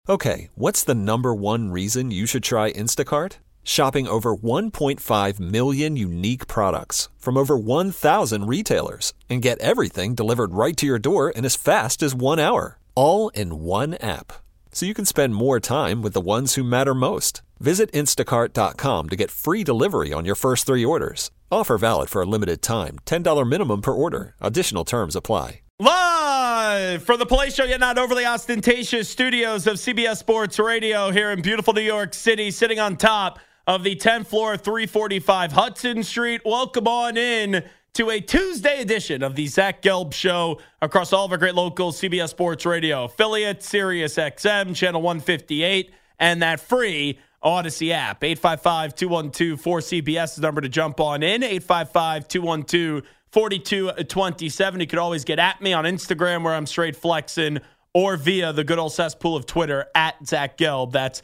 Okay, what's the number one reason you should try Instacart? Shopping over 1.5 million unique products from over 1,000 retailers and get everything delivered right to your door in as fast as 1 hour, all in one app. So you can spend more time with the ones who matter most. Visit instacart.com to get free delivery on your first 3 orders. Offer valid for a limited time. $10 minimum per order. Additional terms apply. Live from the Palatial Show, yet not overly ostentatious studios of CBS Sports Radio here in beautiful New York City, sitting on top of the 10th floor, 345 Hudson Street. Welcome on in to a Tuesday edition of the Zach Gelb Show across all of our great local CBS Sports Radio affiliates, Sirius XM, Channel 158, and that free Odyssey app. 855-212-4CBS is the number to jump on in. 855-212-4227. You could always get at me on Instagram where I'm straight flexing, or via the good old cesspool of Twitter at Zach Gelb. That's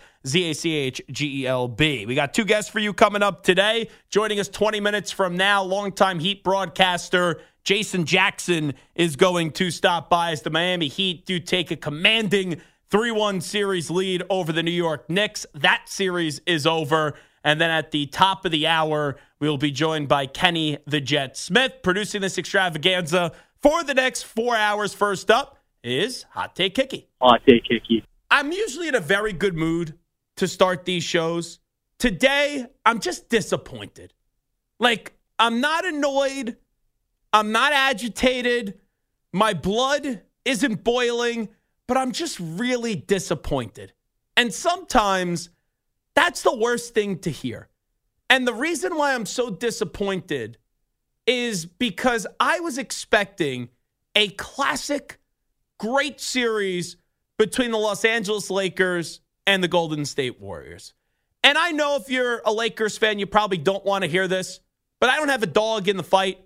ZACHGELB. We got 2 guests for you coming up today. Joining us 20 minutes from now, longtime Heat broadcaster Jason Jackson is going to stop by as the Miami Heat do take a commanding 3-1 series lead over the New York Knicks. That series is over. And then at the top of the hour, we'll be joined by Kenny the Jet Smith, producing this extravaganza for the next 4 hours. First up is Hot Take Kicky. Hot Take Kicky. I'm usually in a very good mood to start these shows. Today, I'm just disappointed. Like, I'm not annoyed. I'm not agitated. My blood isn't boiling, but I'm just really disappointed. And sometimes that's the worst thing to hear. And the reason why I'm so disappointed is because I was expecting a classic, great series between the Los Angeles Lakers and the Golden State Warriors. And I know if you're a Lakers fan, you probably don't want to hear this, but I don't have a dog in the fight.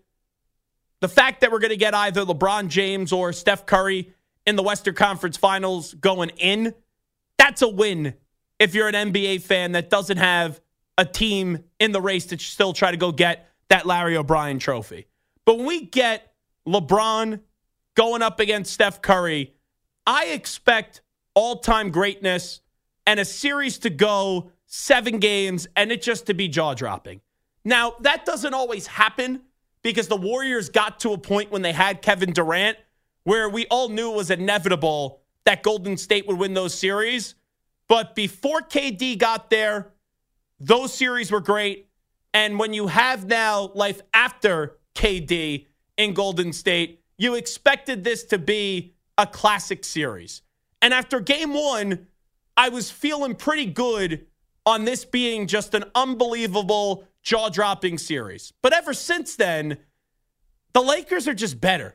The fact that we're going to get either LeBron James or Steph Curry in the Western Conference Finals going in, that's a win if you're an NBA fan that doesn't have a team in the race to still try to go get that Larry O'Brien trophy. But when we get LeBron going up against Steph Curry, I expect all-time greatness and a series to go 7 games and it just to be jaw-dropping. Now, that doesn't always happen because the Warriors got to a point when they had Kevin Durant where we all knew it was inevitable that Golden State would win those series. But before KD got there, those series were great. And when you have now life after KD in Golden State, you expected this to be a classic series. And after game 1, I was feeling pretty good on this being just an unbelievable jaw-dropping series. But ever since then, the Lakers are just better.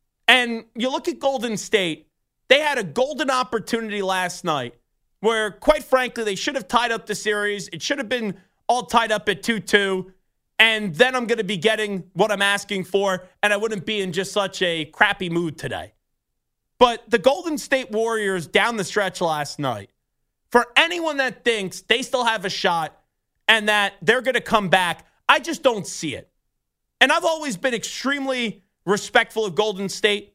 And you look at Golden State, they had a golden opportunity last night where, quite frankly, they should have tied up the series. It should have been all tied up at 2-2. And then I'm going to be getting what I'm asking for, and I wouldn't be in just such a crappy mood today. But the Golden State Warriors down the stretch last night, for anyone that thinks they still have a shot and that they're going to come back, I just don't see it. And I've always been extremely respectful of Golden State.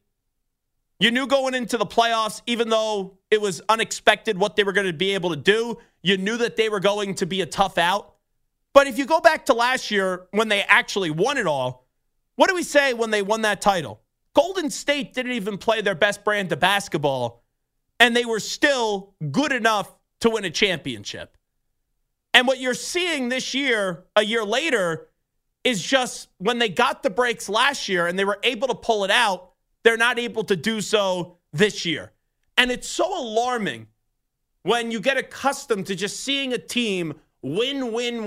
You knew going into the playoffs, even though it was unexpected what they were going to be able to do, you knew that they were going to be a tough out. But if you go back to last year when they actually won it all, what do we say when they won that title? Golden State didn't even play their best brand of basketball, and they were still good enough to win a championship. And what you're seeing this year, a year later, is just when they got the breaks last year and they were able to pull it out, they're not able to do so this year. And it's so alarming when you get accustomed to just seeing a team win,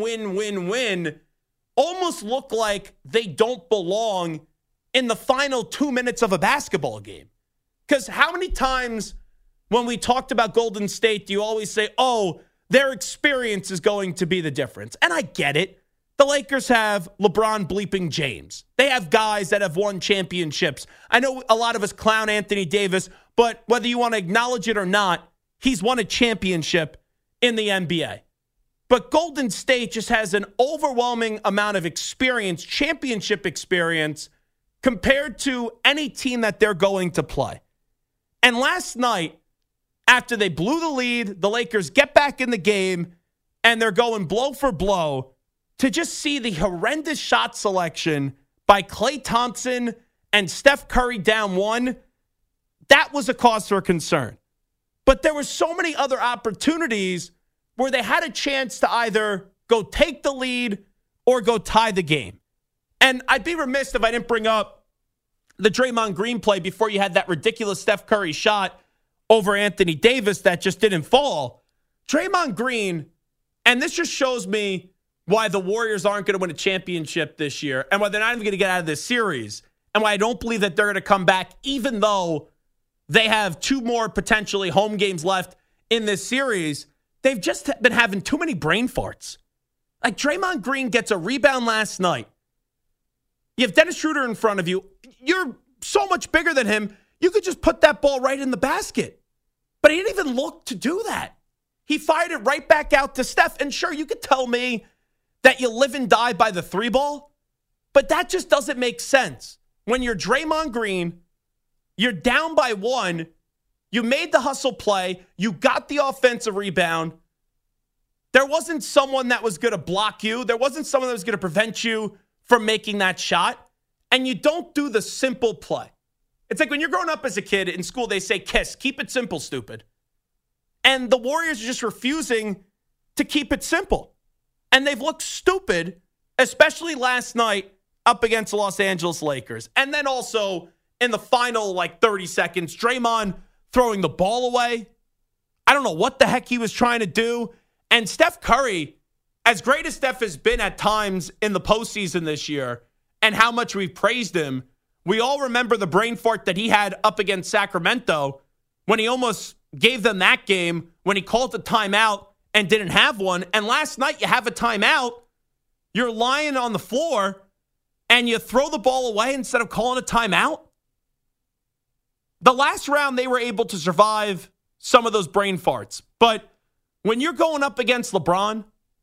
almost look like they don't belong in the final 2 minutes of a basketball game. Because how many times when we talked about Golden State do you always say, oh, their experience is going to be the difference? And I get it. The Lakers have LeBron bleeping James. They have guys that have won championships. I know a lot of us clown Anthony Davis, but whether you want to acknowledge it or not, he's won a championship in the NBA. But Golden State just has an overwhelming amount of experience, championship experience, compared to any team that they're going to play. And last night, after they blew the lead, the Lakers get back in the game, and they're going blow for blow, to just see the horrendous shot selection by Klay Thompson and Steph Curry down one, that was a cause for concern. But there were so many other opportunities where they had a chance to either go take the lead or go tie the game. And I'd be remiss if I didn't bring up the Draymond Green play before you had that ridiculous Steph Curry shot over Anthony Davis that just didn't fall. Draymond Green, and this just shows me why the Warriors aren't going to win a championship this year and why they're not even going to get out of this series and why I don't believe that they're going to come back even though they have 2 more potentially home games left in this series. They've just been having too many brain farts. Like Draymond Green gets a rebound last night. You have Dennis Schroeder in front of you. You're so much bigger than him. You could just put that ball right in the basket. But he didn't even look to do that. He fired it right back out to Steph. And sure, you could tell me that you live and die by the 3 ball, but that just doesn't make sense. When you're Draymond Green, you're down by 1, you made the hustle play, you got the offensive rebound. There wasn't someone that was going to block you. There wasn't someone that was going to prevent you from making that shot. And you don't do the simple play. It's like when you're growing up as a kid in school, they say, KISS, keep it simple, stupid. And the Warriors are just refusing to keep it simple. And they've looked stupid, especially last night up against the Los Angeles Lakers. And then also in the final 30 seconds, Draymond throwing the ball away. I don't know what the heck he was trying to do. And Steph Curry, as great as Steph has been at times in the postseason this year and how much we've praised him, we all remember the brain fart that he had up against Sacramento when he almost gave them that game, when he called the timeout and didn't have one. And last night you have a timeout, you're lying on the floor, and you throw the ball away instead of calling a timeout. The last round, they were able to survive some of those brain farts. But when you're going up against LeBron,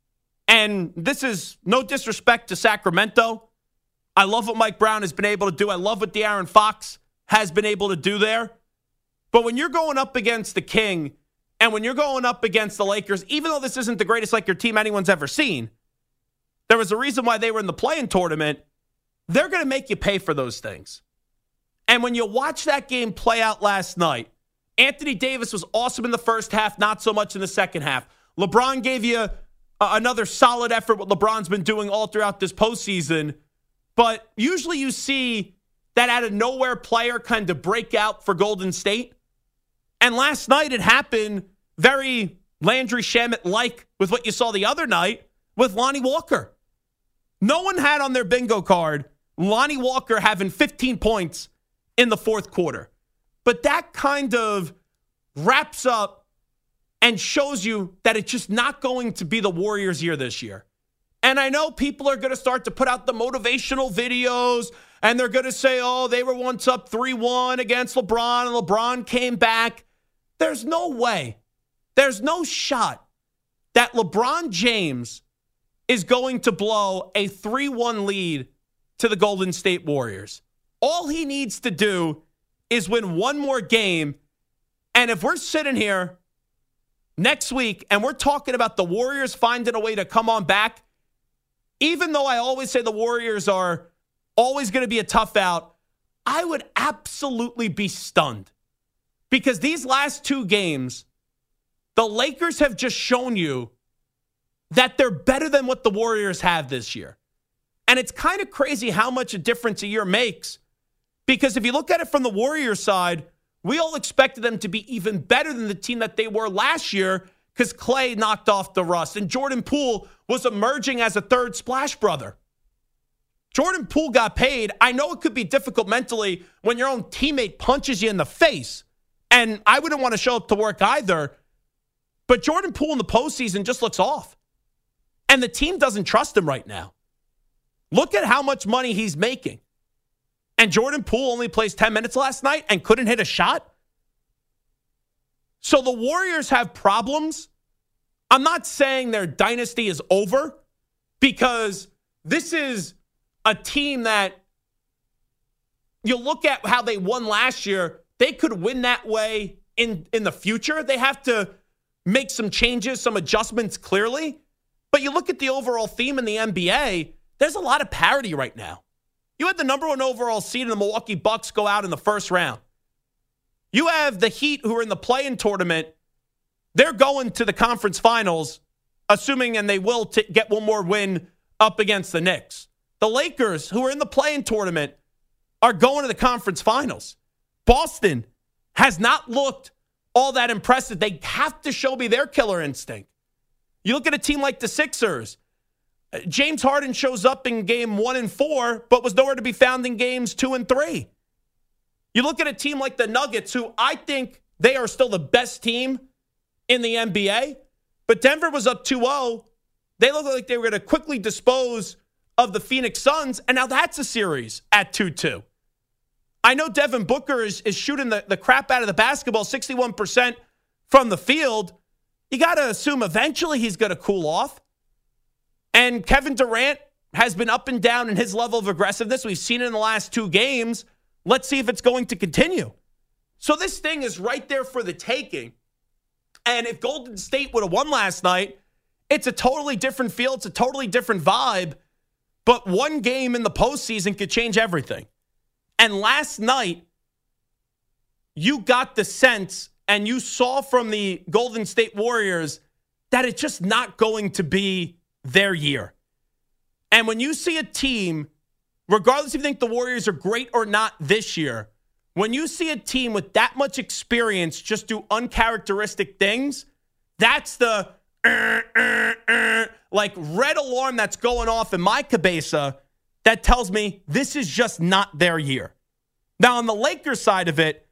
and this is no disrespect to Sacramento, I love what Mike Brown has been able to do. I love what De'Aaron Fox has been able to do there. But when you're going up against the King, and when you're going up against the Lakers, even though this isn't the greatest Laker team anyone's ever seen, there was a reason why they were in the play-in tournament. They're going to make you pay for those things. And when you watch that game play out last night, Anthony Davis was awesome in the first half, not so much in the second half. LeBron gave you another solid effort, what LeBron's been doing all throughout this postseason. But usually you see that out-of-nowhere player kind of break out for Golden State. And last night it happened very Landry Shamet-like with what you saw the other night with Lonnie Walker. No one had on their bingo card Lonnie Walker having 15 points in the fourth quarter. But that kind of wraps up and shows you that it's just not going to be the Warriors' year this year. And I know people are going to start to put out the motivational videos, and they're going to say, oh, they were once up 3-1 against LeBron, and LeBron came back. There's no way. There's no shot that LeBron James is going to blow a 3-1 lead to the Golden State Warriors. All he needs to do is win one more game. And if we're sitting here next week and we're talking about the Warriors finding a way to come on back, even though I always say the Warriors are always going to be a tough out, I would absolutely be stunned. Because these last 2 games, the Lakers have just shown you that they're better than what the Warriors have this year. And it's kind of crazy how much a difference a year makes. Because if you look at it from the Warriors side, we all expected them to be even better than the team that they were last year because Klay knocked off the rust. And Jordan Poole was emerging as a third splash brother. Jordan Poole got paid. I know it could be difficult mentally when your own teammate punches you in the face. And I wouldn't want to show up to work either. But Jordan Poole in the postseason just looks off. And the team doesn't trust him right now. Look at how much money he's making. And Jordan Poole only plays 10 minutes last night and couldn't hit a shot. So the Warriors have problems. I'm not saying their dynasty is over because this is a team that you look at how they won last year. They could win that way in the future. They have to make some changes, some adjustments clearly. But you look at the overall theme in the NBA, there's a lot of parity right now. You had the number 1 overall seed in the Milwaukee Bucks go out in the first round. You have the Heat who are in the play-in tournament. They're going to the conference finals, assuming, and they will get one more win up against the Knicks. The Lakers, who are in the play-in tournament, are going to the conference finals. Boston has not looked all that impressive. They have to show me their killer instinct. You look at a team like the Sixers. James Harden shows up in game 1 and 4, but was nowhere to be found in games 2 and 3. You look at a team like the Nuggets, who I think they are still the best team in the NBA, but Denver was up 2-0. They look like they were going to quickly dispose of the Phoenix Suns, and now that's a series at 2-2. I know Devin Booker is shooting the crap out of the basketball, 61% from the field. You got to assume eventually he's going to cool off. And Kevin Durant has been up and down in his level of aggressiveness. We've seen it in the last 2 games. Let's see if it's going to continue. So this thing is right there for the taking. And if Golden State would have won last night, it's a totally different feel. It's a totally different vibe. But one game in the postseason could change everything. And last night, you got the sense and you saw from the Golden State Warriors that it's just not going to be their year. And when you see a team, regardless if you think the Warriors are great or not this year, when you see a team with that much experience just do uncharacteristic things, that's the like red alarm that's going off in my cabeza that tells me this is just not their year. Now, on the Lakers side of it,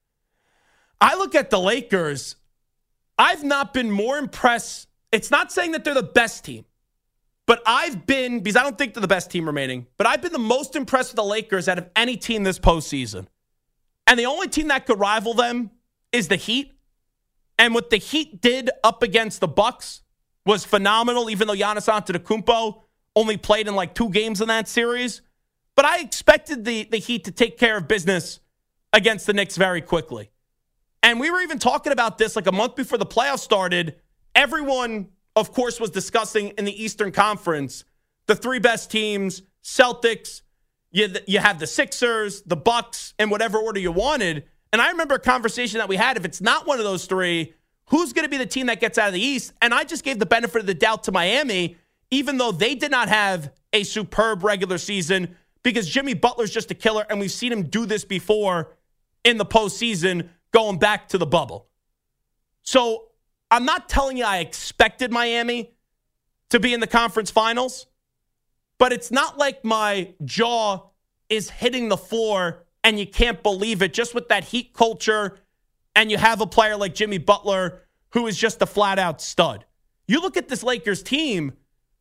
I look at the Lakers. I've not been more impressed. It's not saying that they're the best team, but I've been, because I don't think they're the best team remaining, but I've been the most impressed with the Lakers out of any team this postseason. And the only team that could rival them is the Heat. And what the Heat did up against the Bucks was phenomenal, even though Giannis Antetokounmpo only played in like 2 games in that series. But I expected the Heat to take care of business against the Knicks very quickly. And we were even talking about this like a month before the playoffs started. Everyone, of course, was discussing in the Eastern Conference the 3 best teams, Celtics, you have the Sixers, the Bucks, in whatever order you wanted. And I remember a conversation that we had, if it's not one of those 3, who's going to be the team that gets out of the East? And I just gave the benefit of the doubt to Miami, even though they did not have a superb regular season, because Jimmy Butler's just a killer, and we've seen him do this before in the postseason going back to the bubble. So I'm not telling you I expected Miami to be in the conference finals, but it's not like my jaw is hitting the floor and you can't believe it just with that Heat culture, and you have a player like Jimmy Butler who is just a flat-out stud. You look at this Lakers team,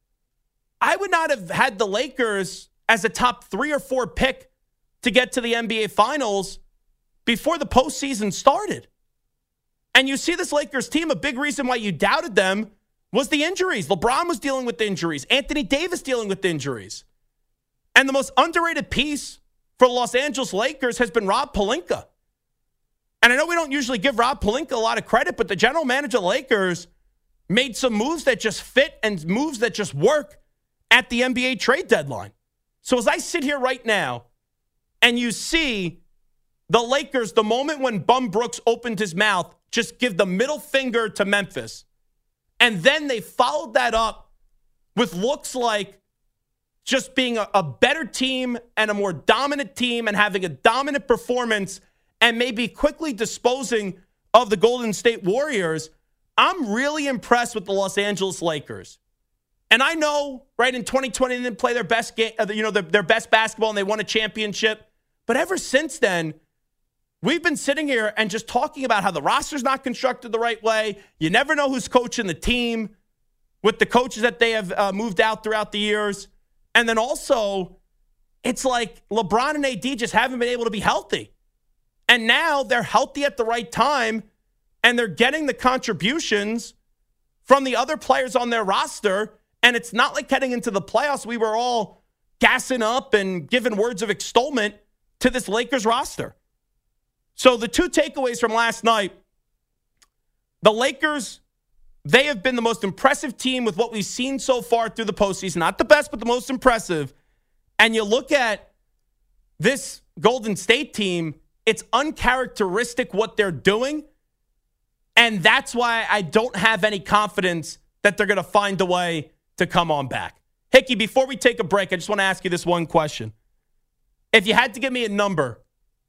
I would not have had the Lakers as a top 3 or 4 pick to get to the NBA Finals before the postseason started. And you see this Lakers team, a big reason why you doubted them was the injuries. LeBron was dealing with injuries. Anthony Davis dealing with injuries. And the most underrated piece for the Los Angeles Lakers has been Rob Pelinka. And I know we don't usually give Rob Pelinka a lot of credit, but the general manager of the Lakers made some moves that just fit and moves that just work at the NBA trade deadline. So as I sit here right now and you see the Lakers, the moment when Bum Brooks opened his mouth, just give the middle finger to Memphis. And then they followed that up with looks like just being a better team and a more dominant team and having a dominant performance and maybe quickly disposing of the Golden State Warriors. I'm really impressed with the Los Angeles Lakers. And I know, right, in 2020, they didn't play their best game, their best basketball, and they won a championship. But ever since then, we've been sitting here and just talking about how the roster's not constructed the right way. You never know who's coaching the team with the coaches that they have moved out throughout the years. And then also, it's like LeBron and AD just haven't been able to be healthy. And now they're healthy at the right time, and they're getting the contributions from the other players on their roster. And it's not like heading into the playoffs, we were all gassing up and giving words of extolment to this Lakers roster. So the 2 takeaways from last night, The Lakers, they have been the most impressive team with what we've seen so far through the postseason. Not the best, but the most impressive. And you look at this Golden State team, it's uncharacteristic what they're doing. And that's why I don't have any confidence that they're going to find a way to come on back. Hickey, before we take a break, I just want to ask you this one question. If you had to give me a number,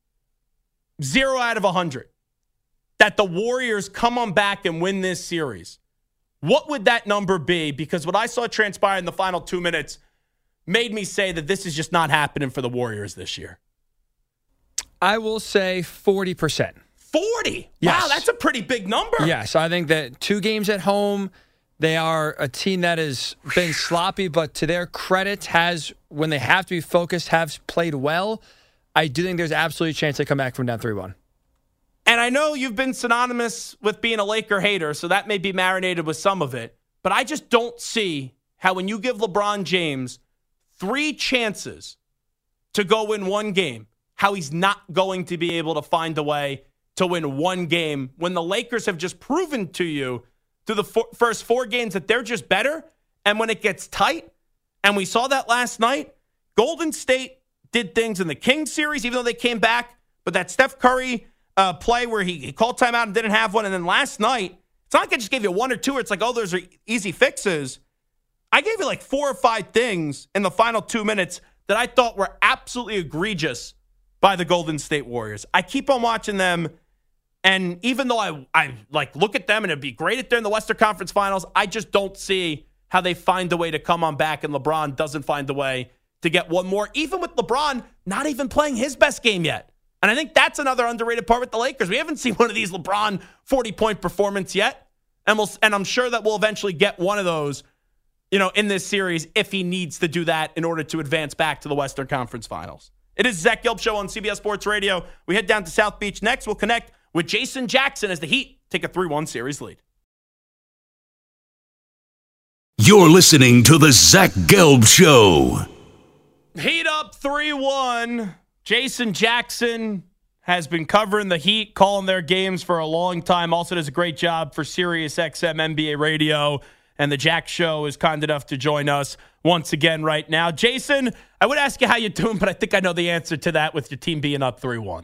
0 out of 100, that the Warriors come on back and win this series, what would that number be? Because what I saw transpire in the final 2 minutes made me say that this is just not happening for the Warriors this year. I will say 40%. 40? Yes. Wow, that's a pretty big number. Yes, I think that 2 games at home, they are a team that has been sloppy, but to their credit, has, when they have to be focused, have played well. I do think there's absolutely a chance they come back from down 3-1. And I know you've been synonymous with being a Laker hater, so that may be marinated with some of it. But I just don't see how when you give LeBron James 3 chances to go win 1 game, how he's not going to be able to find a way to win 1 game when the Lakers have just proven to you through the first 4 games that they're just better. And when it gets tight, and we saw that last night, Golden State did things in the Kings series, even though they came back. But that Steph Curry play where he called timeout and didn't have one. And then last night, it's not like I just gave you 1 or 2 where it's like, oh, those are easy fixes. I gave you like 4 or 5 things in the final 2 minutes that I thought were absolutely egregious by the Golden State Warriors. I keep on watching them, and even though I like look at them and it'd be great if they're in the Western Conference Finals, I just don't see how they find a way to come on back, and LeBron doesn't find a way to get 1 more, even with LeBron not even playing his best game yet. And I think that's another underrated part with the Lakers. We haven't seen one of these LeBron 40-point performance yet, and I'm sure that we'll eventually get one of those, in this series if he needs to do that in order to advance back to the Western Conference Finals. It is Zach Gelb Show on CBS Sports Radio. We head down to South Beach next. We'll connect with Jason Jackson as the Heat take a 3-1 series lead. You're listening to the Zach Gelb Show. Heat up 3-1. Jason Jackson has been covering the Heat, calling their games for a long time. Also does a great job for Sirius XM NBA Radio. And the Jack Show is kind enough to join us once again right now. Jason, I would ask you how you're doing, but I think I know the answer to that with your team being up 3-1.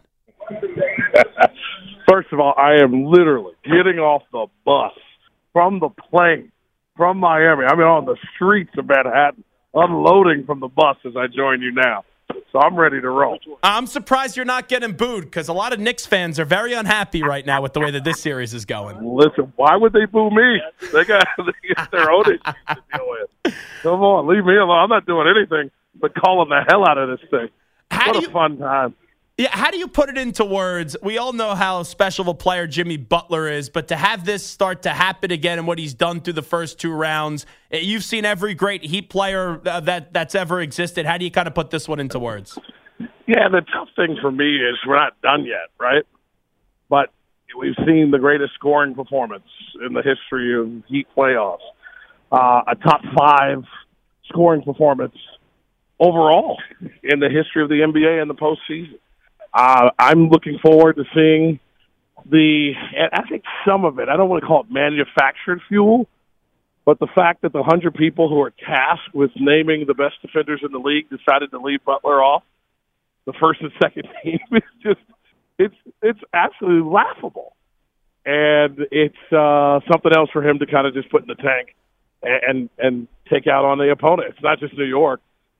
First of all, I am literally getting off the bus from the plane from Miami. I'm on the streets of Manhattan, unloading from the bus as I join you now. So I'm ready to roll. I'm surprised you're not getting booed because a lot of Knicks fans are very unhappy right now with the way that this series is going. Listen, why would they boo me? They got their own issues to deal with. Come on, leave me alone. I'm not doing anything but calling the hell out of this thing. What a fun time. Yeah, how do you put it into words? We all know how special of a player Jimmy Butler is, but to have this start to happen again and what he's done through the first 2 rounds, you've seen every great Heat player that's ever existed. How do you kind of put this one into words? Yeah, the tough thing for me is we're not done yet, right? But we've seen the greatest scoring performance in the history of Heat playoffs, a top 5 scoring performance overall in the history of the NBA in the postseason. I'm looking forward to seeing and I think some of it, I don't want to call it manufactured fuel, but the fact that the 100 people who are tasked with naming the best defenders in the league decided to leave Butler off the first and second team is just, it's absolutely laughable. And it's something else for him to kind of just put in the tank and take out on the opponent. It's not just New York.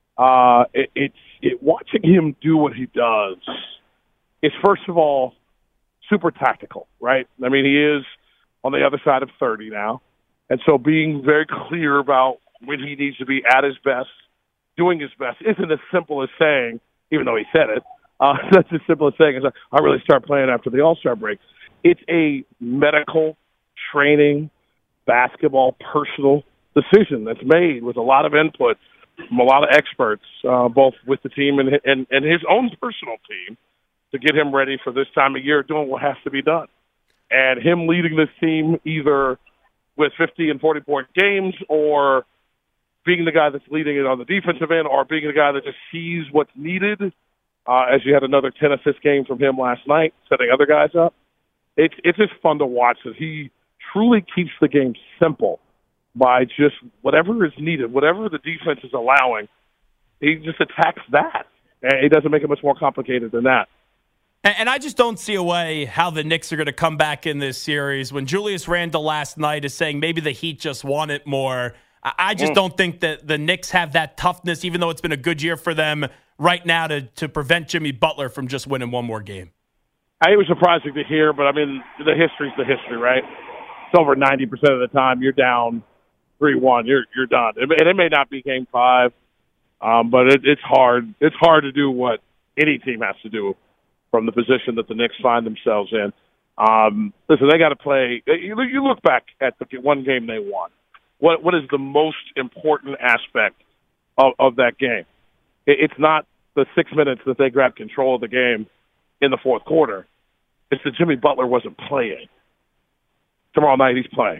Watching him do what he does is, first of all, super tactical, right? I mean, he is on the other side of 30 now. And so being very clear about when he needs to be at his best, doing his best, isn't as simple as saying, even though he said it, that's as simple as saying, I really start playing after the All-Star break. It's a medical, training, basketball, personal decision that's made with a lot of input from a lot of experts, both with the team and his own personal team, to get him ready for this time of year, doing what has to be done. And him leading this team either with 50 and 40-point games or being the guy that's leading it on the defensive end or being the guy that just sees what's needed, as you had another 10-assist game from him last night, setting other guys up. It's just fun to watch as he truly keeps the game simple by just whatever is needed, whatever the defense is allowing, he just attacks that. And it doesn't make it much more complicated than that. And I just don't see a way how the Knicks are going to come back in this series when Julius Randle last night is saying maybe the Heat just want it more. I just don't think that the Knicks have that toughness, even though it's been a good year for them right now, to prevent Jimmy Butler from just winning one more game. It was surprising to hear, but, I mean, the history's the history, right? It's over 90% of the time you're down 3-1, you're done. And it may not be Game 5, but it's hard. It's hard to do what any team has to do from the position that the Knicks find themselves in. Listen, they got to play. You look back at the one game they won. What is the most important aspect of that game? It's not the 6 minutes that they grabbed control of the game in the fourth quarter. It's that Jimmy Butler wasn't playing. Tomorrow night he's playing.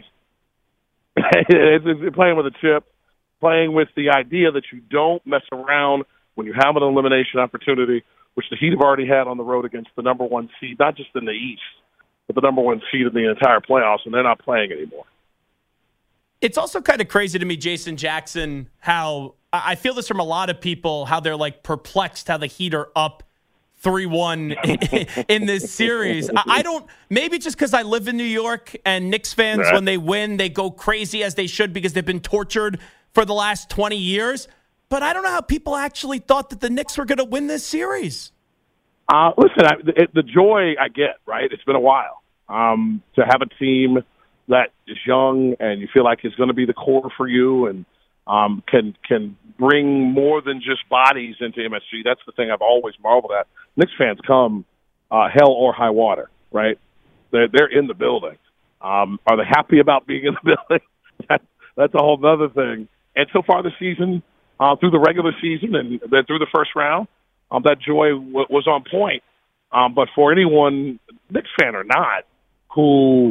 It's playing with a chip, playing with the idea that you don't mess around when you have an elimination opportunity, which the Heat have already had on the road against the number one seed, not just in the East, but the number one seed in the entire playoffs, and they're not playing anymore. It's also kind of crazy to me, Jason Jackson, how I feel this from a lot of people, how they're like perplexed how the Heat are up 3-1 in this series. I don't, maybe just because I live in New York and Knicks fans, right, when they win, they go crazy as they should because they've been tortured for the last 20 years. But I don't know how people actually thought that the Knicks were going to win this series. Listen, the joy I get, right? It's been a while to have a team that is young and you feel like it's going to be the core for you and can bring more than just bodies into MSG. That's the thing I've always marveled at. Knicks fans come hell or high water, right? They're in the building. Are they happy about being in the building? That's a whole other thing. And so far this season, through the regular season and then through the first round, that joy was on point. But for anyone, Knicks fan or not, who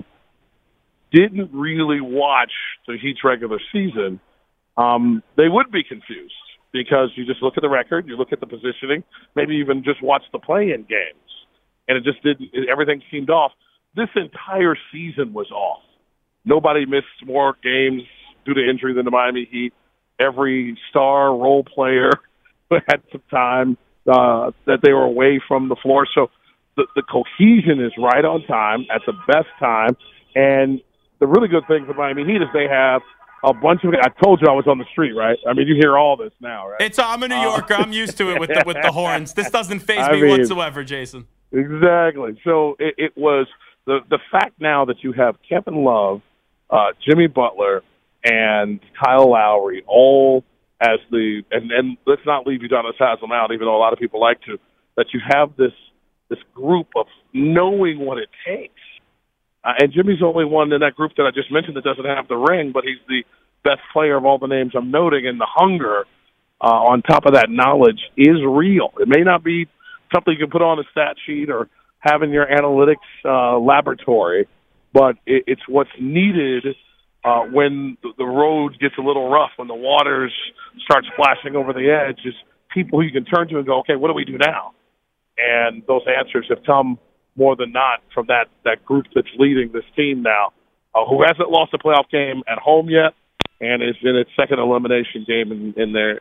didn't really watch the Heat's regular season, they would be confused because you just look at the record, you look at the positioning, maybe even just watch the play-in games, and it just didn't. Everything seemed off. This entire season was off. Nobody missed more games due to injury than the Miami Heat. Every star role player had some time that they were away from the floor. So the cohesion is right on time at the best time, and the really good thing for Miami Heat is they have a bunch of. I told you I was on the street, right? I mean, you hear all this now, right? I'm a New Yorker. I'm used to it with the horns. This doesn't faze me whatsoever, Jason. Exactly. So it was the fact now that you have Kevin Love, Jimmy Butler, and Kyle Lowry all as and let's not leave Udonis Haslem out, even though a lot of people like to. That you have this group of knowing what it takes. And Jimmy's the only one in that group that I just mentioned that doesn't have the ring, but he's the best player of all the names I'm noting, and the hunger on top of that knowledge is real. It may not be something you can put on a stat sheet or have in your analytics laboratory, but it's what's needed when the road gets a little rough, when the waters start splashing over the edge, is people who you can turn to and go, okay, what do we do now? And those answers have come more than not from that group that's leading this team now, who hasn't lost a playoff game at home yet and is in its second elimination game in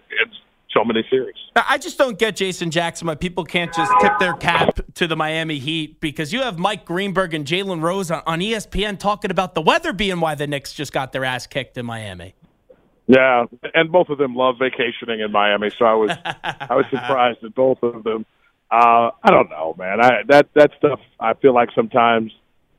so many series. I just don't get, Jason Jackson, why people can't just tip their cap to the Miami Heat, because you have Mike Greenberg and Jalen Rose on ESPN talking about the weather being why the Knicks just got their ass kicked in Miami. Yeah, and both of them love vacationing in Miami, so I was surprised at both of them. I don't know, man. That stuff I feel like sometimes,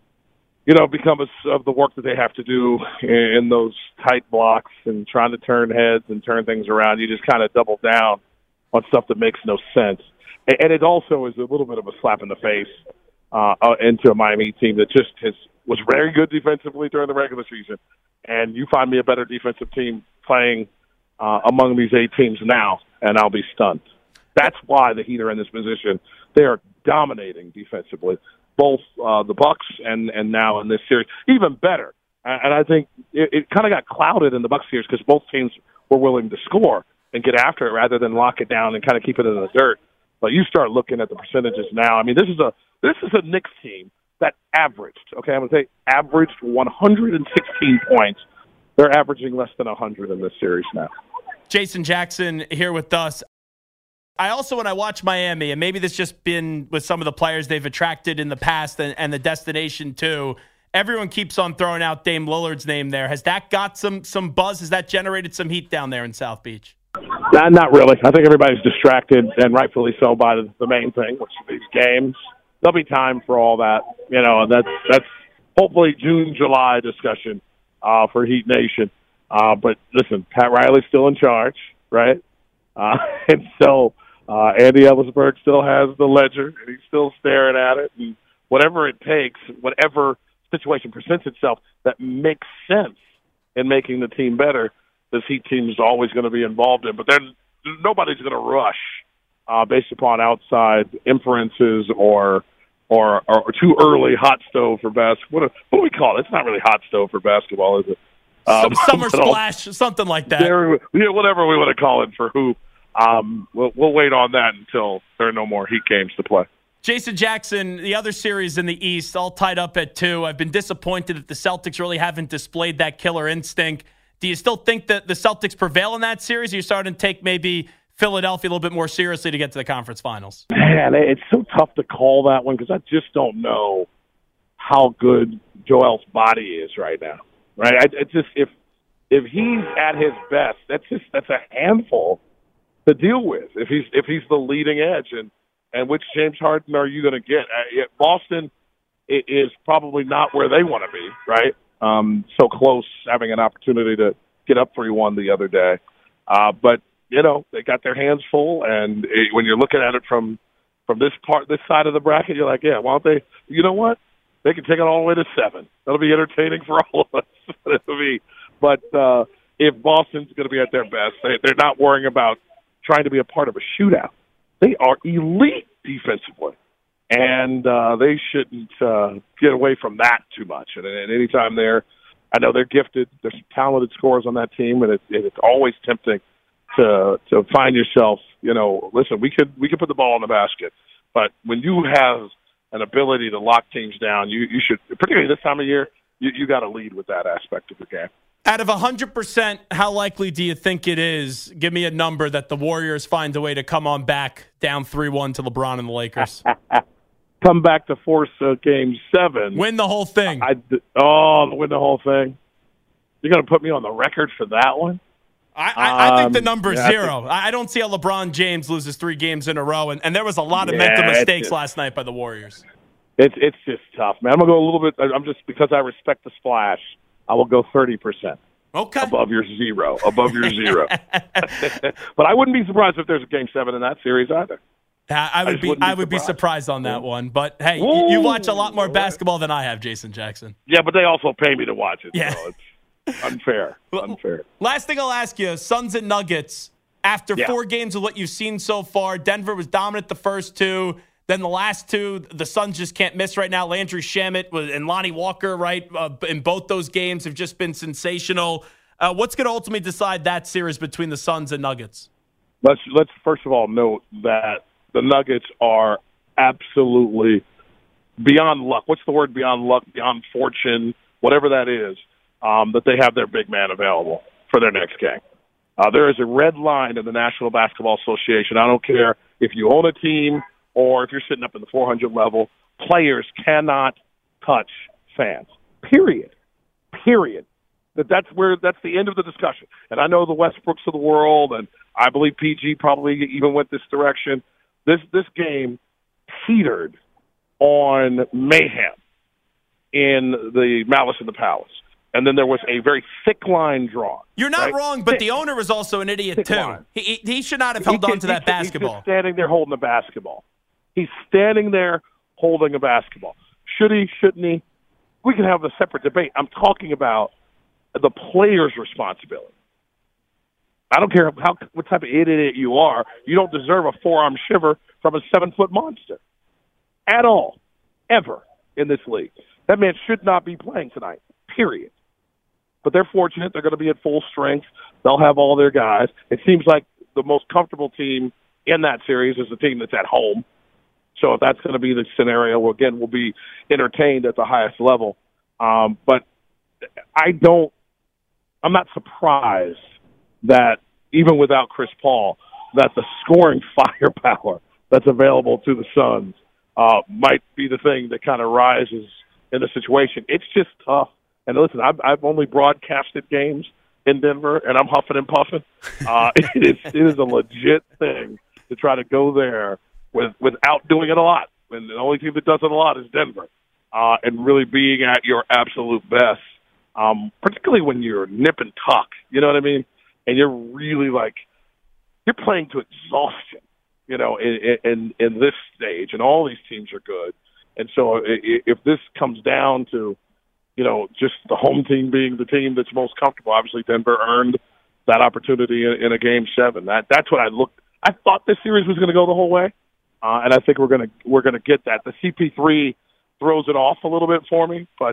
becomes of the work that they have to do in those tight blocks and trying to turn heads and turn things around. You just kind of double down on stuff that makes no sense. And it also is a little bit of a slap in the face into a Miami team that just was very good defensively during the regular season. And you find me a better defensive team playing among these 8 teams now, and I'll be stunned. That's why the Heat are in this position. They are dominating defensively, both the Bucks and now in this series. Even better. And I think it kind of got clouded in the Bucks series because both teams were willing to score and get after it rather than lock it down and kind of keep it in the dirt. But you start looking at the percentages now. I mean, this is a Knicks team that averaged, okay, I'm going to say averaged 116 points. They're averaging less than 100 in this series now. Jason Jackson here with us. I also, when I watch Miami, and maybe this just been with some of the players they've attracted in the past and the destination too, everyone keeps on throwing out Dame Lillard's name there. Has that got some buzz? Has that generated some heat down there in South Beach? Not really. I think everybody's distracted, and rightfully so, by the main thing, which is these games. There'll be time for all that, and that's hopefully June, July discussion for Heat Nation. But listen, Pat Riley's still in charge, right? And so Andy Ellisberg still has the ledger, and he's still staring at it. And whatever it takes, whatever situation presents itself that makes sense in making the team better, this Heat team is always going to be involved in. But then nobody's going to rush based upon outside inferences or too early hot stove for basketball. What do we call it? It's not really hot stove for basketball, is it? Summer splash, something like that. Whatever we want to call it for hoop. We'll wait on that until there are no more Heat games to play. Jason Jackson, the other series in the East, all tied up at 2. I've been disappointed that the Celtics really haven't displayed that killer instinct. Do you still think that the Celtics prevail in that series? Or you're starting to take maybe Philadelphia a little bit more seriously to get to the conference finals? Man, it's so tough to call that one because I just don't know how good Joel's body is right now. Right? If he's at his best, that's a handful to deal with. If he's the leading edge, and which James Harden are you going to get? Boston is probably not where they want to be, right? So close, having an opportunity to get up 3-1 the other day, but they got their hands full, and when you're looking at it from this side of the bracket, you're like, yeah, why don't they? You know what? They can take it all the way to 7. That'll be entertaining for all of us. But if Boston's going to be at their best, they're not worrying about trying to be a part of a shootout. They are elite defensively, and they shouldn't get away from that too much. And anytime I know they're gifted. There's some talented scorers on that team, and it's always tempting to find yourself. Listen, we could put the ball in the basket, but when you have an ability to lock teams down, you should, particularly this time of year, you got to lead with that aspect of the game. Out of 100%, how likely do you think it is? Give me a number that the Warriors find a way to come on back down 3-1 to LeBron and the Lakers. Come back to force Game 7. Win the whole thing. Win the whole thing. You're going to put me on the record for that one? I think the number is 0. I don't see how LeBron James loses 3 games in a row, and there was a lot of mental mistakes last night by the Warriors. It's just tough, man. I'm going to go a little bit. I'm just, because I respect the splash, I will go 30%. Okay. Above your 0. But I wouldn't be surprised if there's a Game 7 in that series either. I would be surprised on that one. But, hey, you watch a lot more basketball than I have, Jason Jackson. Yeah, but they also pay me to watch it. Yeah. So it's unfair. Last thing I'll ask you, Suns and Nuggets. After 4 games of what you've seen so far, Denver was dominant the first 2. Then the last 2, the Suns just can't miss right now. Landry Shamet and Lonnie Walker, right, in both those games have just been sensational. What's going to ultimately decide that series between the Suns and Nuggets? Let's first of all note that the Nuggets are absolutely beyond luck. What's the word? Beyond luck, beyond fortune, whatever that is. That they have their big man available for their next game. There is a red line in the National Basketball Association. I don't care if you own a team or if you're sitting up in the 400 level. Players cannot touch fans. Period. That's the end of the discussion. And I know the Westbrooks of the world, and I believe PG probably even went this direction. This game teetered on mayhem in the Malice in the Palace. And then there was a very thick line drawn. You're not wrong, but the owner was also an idiot, too. He should not have held on to that basketball. He's just standing there holding the basketball. He's standing there holding a basketball. Should he, shouldn't he? We can have a separate debate. I'm talking about the player's responsibility. I don't care what type of idiot you are. You don't deserve a forearm shiver from a 7-foot monster. At all. Ever in this league. That man should not be playing tonight. Period. But they're fortunate. They're going to be at full strength. They'll have all their guys. It seems like the most comfortable team in that series is the team that's at home. So if that's going to be the scenario, we'll be entertained at the highest level. But I'm not surprised that even without Chris Paul, that the scoring firepower that's available to the Suns might be the thing that kind of rises in the situation. It's just tough. And listen, I've only broadcasted games in Denver, and I'm huffing and puffing. It is a legit thing to try to go there without doing it a lot. And the only team that does it a lot is Denver, and really being at your absolute best, particularly when you're nip and tuck. You know what I mean? And you're really you're playing to exhaustion. You know, in this stage, and all these teams are good. And so if this comes down to, you know, just the home team being the team that's most comfortable, obviously Denver earned that opportunity in a Game 7. That's what I thought this series was going to go the whole way, and I think we're gonna get that. The CP3 throws it off a little bit for me, but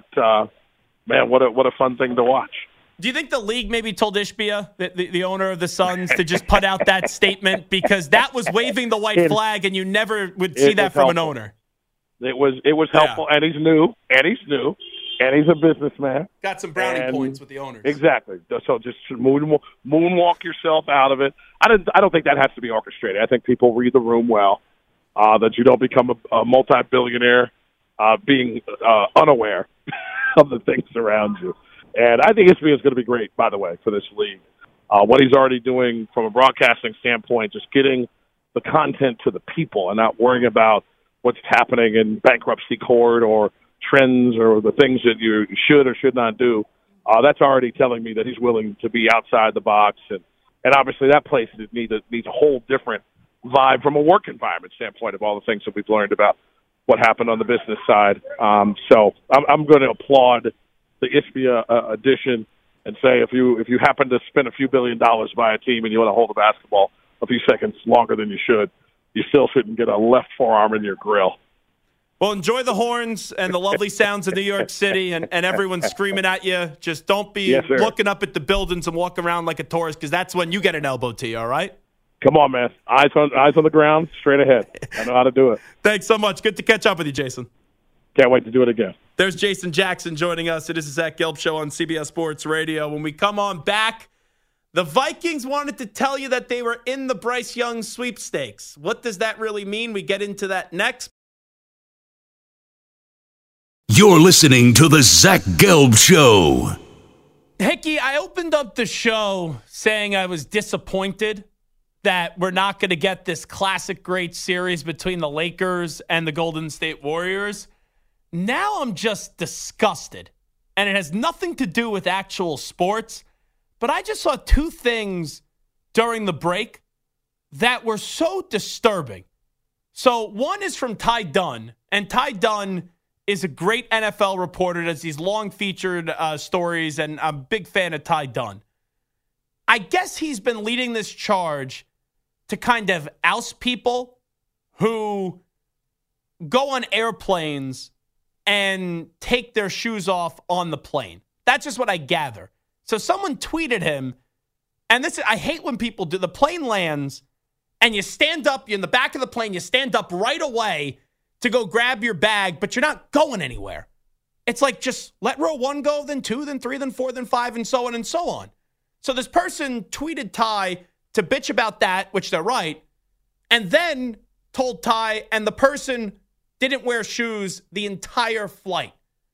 man, what a fun thing to watch. Do you think the league maybe told Ishbia, the owner of the Suns, to just put out that statement, because that was waving the white flag, and you never would see that from an owner? It was helpful, and he's new, and he's a businessman. Got some brownie points with the owners. Exactly. So just moonwalk yourself out of it. I don't think that has to be orchestrated. I think people read the room well, that you don't become a multi-billionaire being unaware of the things around you. And I think Ishbia is going to be great, by the way, for this league. What he's already doing from a broadcasting standpoint, just getting the content to the people and not worrying about what's happening in bankruptcy court or trends or the things that you should or should not do. That's already telling me that he's willing to be outside the box. And obviously that place needs a whole different vibe from a work environment standpoint of all the things that we've learned about what happened on the business side. So I'm going to applaud the Ishbia addition and say if you happen to spend a few $1 billion by a team and you want to hold a basketball a few seconds longer than you should, you still shouldn't get a left forearm in your grill. Well, enjoy the horns and the lovely sounds of New York City and everyone screaming at you. Just don't be looking up at the buildings and walk around like a tourist, because that's when you get an elbow to you, all right? Come on, man. Eyes on the ground, straight ahead. I know how to do it. Thanks so much. Good to catch up with you, Jason. Can't wait to do it again. There's Jason Jackson joining us. It is the Zach Gelb Show on CBS Sports Radio. When we come on back, the Vikings wanted to tell you that they were in the Bryce Young sweepstakes. What does that really mean? We get into that next. You're listening to the Zach Gelb Show. Hickey, I opened up the show saying I was disappointed that we're not going to get this classic great series between the Lakers and the Golden State Warriors. Now I'm just disgusted, and it has nothing to do with actual sports, but I just saw two things during the break that were so disturbing. So one is from Ty Dunn, and Ty Dunn is a great NFL reporter, does these long featured stories, and I'm a big fan of Ty Dunn. I guess he's been leading this charge to kind of oust people who go on airplanes and take their shoes off on the plane. That's just what I gather. So someone tweeted him, and I hate when people do. The plane lands, and you stand up, you're in the back of the plane, you stand up right away to go grab your bag, but you're not going anywhere. It's like just let row 1 go, then 2, then 3, then 4, then 5, and so on and so on. So this person tweeted Ty to bitch about that, which they're right, and then told Ty, and the person didn't wear shoes the entire flight.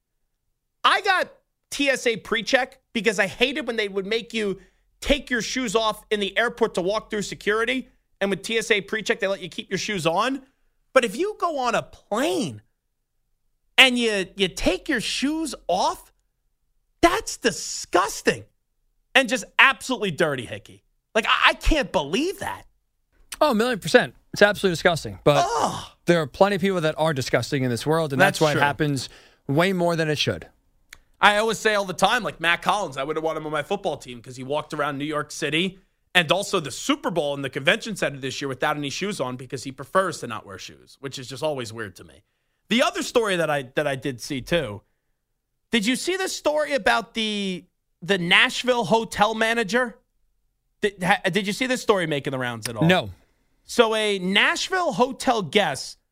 I got TSA pre-check because I hated when they would make you take your shoes off in the airport to walk through security. And with TSA pre-check, they let you keep your shoes on. But if you go on a plane and you take your shoes off, that's disgusting and just absolutely dirty, Hickey. Like, I can't believe that. Oh, 1,000,000%. It's absolutely disgusting. But there are plenty of people that are disgusting in this world, and that's why true. It happens way more than it should. I always say all the time, like Matt Collins, I would have wanted him on my football team because he walked around New York City and also the Super Bowl in the convention center this year without any shoes on because he prefers to not wear shoes, which is just always weird to me. The other story that I did see too, did you see this story about the Nashville hotel manager? Did you see this story making the rounds at all? No. So a Nashville hotel guest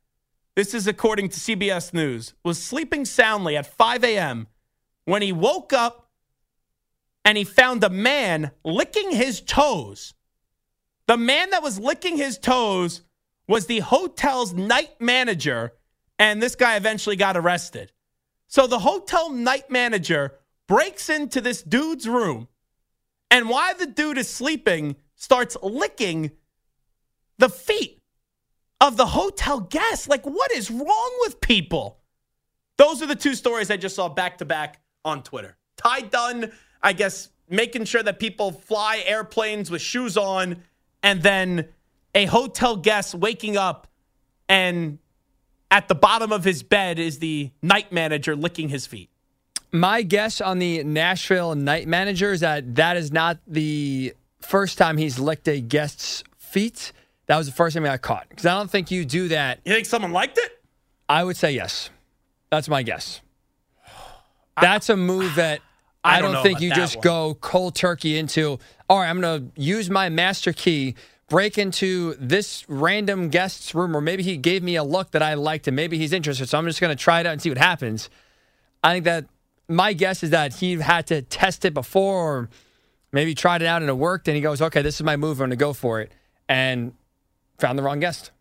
this is according to CBS News, was sleeping soundly at 5 a.m. when he woke up and he found a man licking his toes. The man that was licking his toes was the hotel's night manager, and this guy eventually got arrested. So the hotel night manager breaks into this dude's room, and while the dude is sleeping, starts licking the feet of the hotel guests. Like, what is wrong with people? Those are the two stories I just saw back to back on Twitter. Ty Dunn, I guess, making sure that people fly airplanes with shoes on, and then a hotel guest waking up and at the bottom of his bed is the night manager licking his feet. My guess on the Nashville night manager is that is not the first time he's licked a guest's feet. That was the first time he got caught. Because I don't think you do that. You think someone liked it? I would say yes. That's my guess. That's a move that I don't think you just go cold turkey into. All right, I'm going to use my master key, break into this random guest's room, or maybe he gave me a look that I liked and maybe he's interested, so I'm just going to try it out and see what happens. I think that my guess is that he had to test it before, or maybe tried it out and it worked, and he goes, okay, this is my move, I'm going to go for it, and found the wrong guest.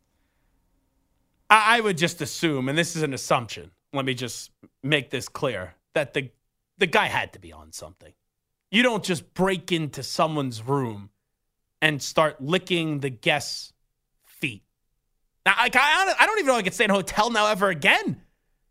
I would just assume, and this is an assumption, let me just make this clear, that the guy had to be on something. You don't just break into someone's room and start licking the guest's feet. Now, I don't even know if I could stay in a hotel now ever again.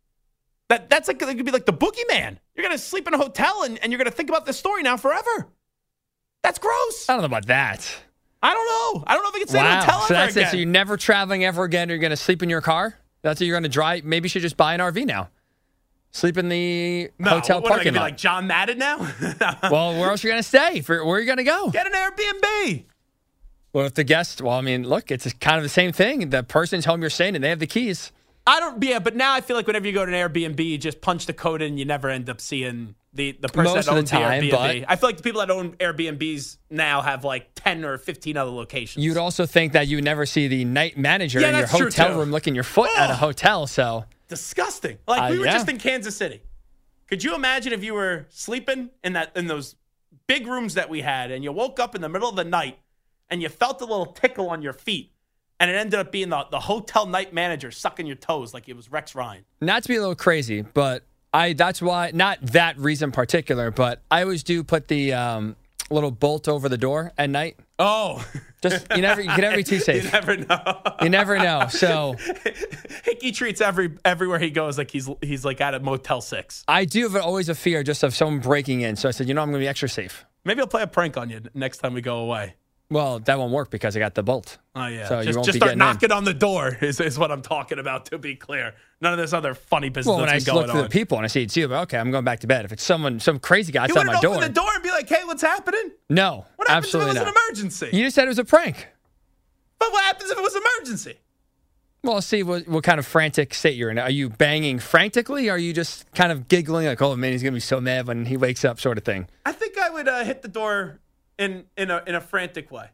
That's like, it could be like the boogeyman. You're going to sleep in a hotel and you're going to think about this story now forever. That's gross. I don't know about that. I don't know. I don't know if I can stay in a hotel so ever that's again. it. So you're never traveling ever again. You're going to sleep in your car? That's what you're going to drive? Maybe you should just buy an RV now. Sleep in the hotel parking lot. Like John Madden now? Well, where else are you going to stay? Where are you going to go? Get an Airbnb. Well, if the guest, well, I mean, look, it's kind of the same thing. The person's home you're staying in, they have the keys. But now I feel like whenever you go to an Airbnb, you just punch the code in, you never end up seeing the person Most that owns of the time, the Airbnb. but I feel like the people that own Airbnbs now have like 10 or 15 other locations. You'd also think that you would never see the night manager in your that's true, hotel too. room licking your foot at a hotel, so. Disgusting. Like, we were yeah. just in Kansas City. Could you imagine if you were sleeping in those big rooms that we had and you woke up in the middle of the night and you felt a little tickle on your feet and it ended up being the hotel night manager sucking your toes like it was Rex Ryan? Not to be a little crazy, but that's why, not that reason in particular, but I always do put the little bolt over the door at night. Oh. Just, you can never be too safe. You never know. You never know, so. Hickey treats everywhere he goes like he's like at a Motel 6. I do have always a fear just of someone breaking in, so I said, I'm going to be extra safe. Maybe I'll play a prank on you next time we go away. Well, that won't work because I got the bolt. Oh, yeah. So just start knocking on the door is what I'm talking about, to be clear. None of this other funny business Well, when I that's been going look for on. the people and I see it's you, but okay, I'm going back to bed. If it's some crazy guy outside my You door. wouldn't open the door and be like, hey, what's happening? No, What happens absolutely if it was not. an emergency? You just said it was a prank. But what happens if it was an emergency? Well, see what kind of frantic state you're in. Are you banging frantically? Or are you just kind of giggling like, oh, man, he's going to be so mad when he wakes up sort of thing? I think I would hit the door in a frantic way.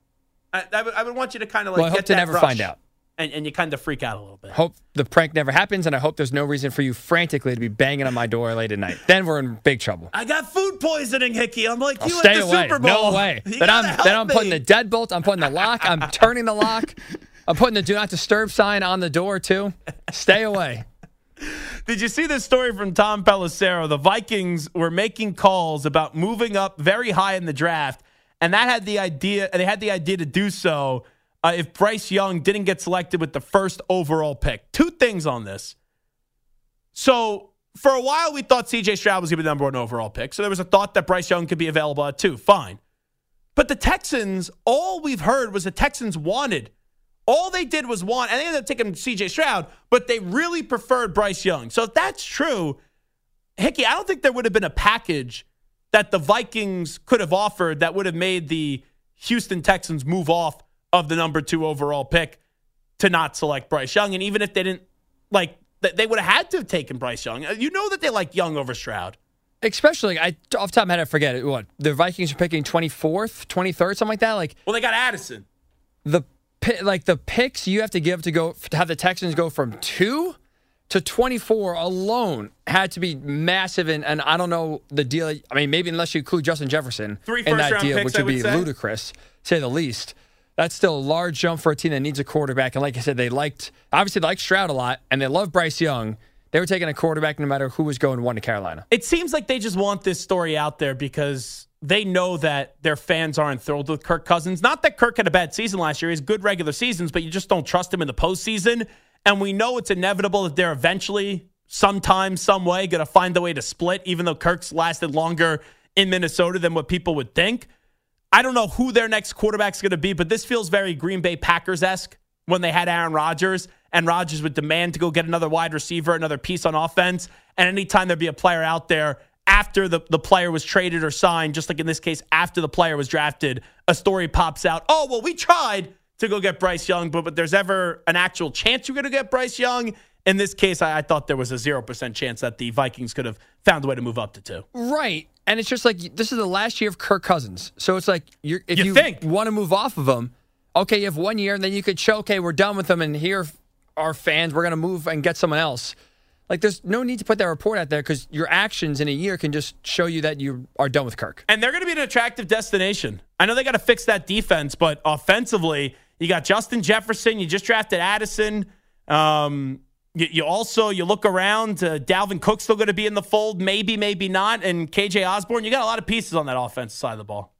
I would want you to kind of like Well, I hope get to that never rush, find out. And you kind of freak out a little bit. Hope the prank never happens, and I hope there's no reason for you frantically to be banging on my door late at night. Then we're in big trouble. I got food poisoning, Hickey. I'm like, I'll you stay at the away. Super Bowl. No way. You Then gotta I'm help putting me. the deadbolt. I'm putting the lock. I'm turning the lock. I'm putting the do not disturb sign on the door too. Stay away. Did you see this story from Tom Pelissero? The Vikings were making calls about moving up very high in the draft, and they had the idea to do so if Bryce Young didn't get selected with the first overall pick. Two things on this. So for a while, we thought C.J. Stroud was going to be the number one overall pick. So there was a thought that Bryce Young could be available at 2. Fine. But the Texans, all we've heard was the Texans wanted. All they did was want, and they ended up taking C.J. Stroud, but they really preferred Bryce Young. So if that's true, Hickey, I don't think there would have been a package that the Vikings could have offered that would have made the Houston Texans move off of the number 2 overall pick to not select Bryce Young. And even if they didn't, they would have had to have taken Bryce Young. You know that they like Young over Stroud. Especially, off the top of my head, I forget it. What, the Vikings are picking 24th, 23rd, something like that? Well, they got Addison. The the picks you have to give to have the Texans go from 2 to 24 alone had to be massive. And I don't know the deal. I mean, maybe unless you include Justin Jefferson 3 in that first-round deal, picks, which would be say. ludicrous, to say the least. That's still a large jump for a team that needs a quarterback. And like I said, they liked Stroud a lot, and they love Bryce Young. They were taking a quarterback no matter who was going 1 to Carolina. It seems like they just want this story out there because they know that their fans aren't thrilled with Kirk Cousins. Not that Kirk had a bad season last year. He has good regular seasons, but you just don't trust him in the postseason. And we know it's inevitable that they're eventually, sometime, some way, going to find a way to split, even though Kirk's lasted longer in Minnesota than what people would think. I don't know who their next quarterback's going to be, but this feels very Green Bay Packers-esque when they had Aaron Rodgers, and Rodgers would demand to go get another wide receiver, another piece on offense. And anytime there'd be a player out there after the player was traded or signed, just like in this case, after the player was drafted, a story pops out. Oh, well, we tried to go get Bryce Young, but there's ever an actual chance you're going to get Bryce Young? In this case, I thought there was a 0% chance that the Vikings could have found a way to move up to 2. Right. And it's just like, this is the last year of Kirk Cousins. So it's like, if you think. want to move off of him, okay, you have 1 year, and then you could show, okay, we're done with him, and here are fans, we're going to move and get someone else. Like, there's no need to put that report out there because your actions in a year can just show you that you are done with Kirk. And they're going to be an attractive destination. I know they got to fix that defense, but offensively, you got Justin Jefferson. You just drafted Addison. You look around. Dalvin Cook's still going to be in the fold. Maybe, maybe not. And KJ Osborne, you got a lot of pieces on that offensive side of the ball.